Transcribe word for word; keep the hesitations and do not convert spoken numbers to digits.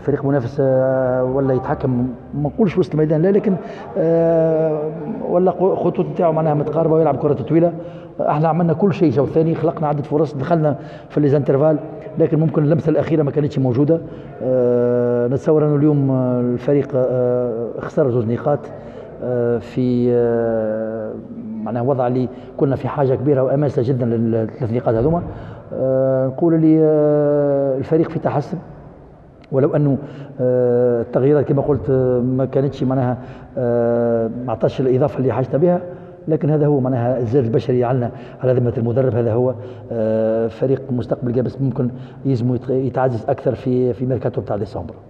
فريق منافس آه، ولا يتحكم، ما نقولش وسط الميدان لا، لكن آه، ولا خطوط نتاعو معناها متقاربه ويلعب كره طويله. احنا عملنا كل شيء الشوط الثاني، خلقنا عده فرص، دخلنا في ليزانترفال، لكن ممكن اللمسه الاخيره ما كانتش موجوده. أه نتصور انه اليوم الفريق أه خسر زوج نقاط أه في أه معناها وضع اللي كنا في حاجه كبيره واماسه جدا للثلاث نقاط هذوما. أه نقول لي أه الفريق في تحسن، ولو انه أه التغييرات كما قلت أه ما كانتش معناها أه ما عطاش الاضافه اللي حاجتنا بها، لكن هذا هو معناها الزاد البشري على على ذمه المدرب. هذا هو أه فريق مستقبل جابس ممكن يزمو يتعزز اكثر في في ميركاتو بتاع ديسمبر.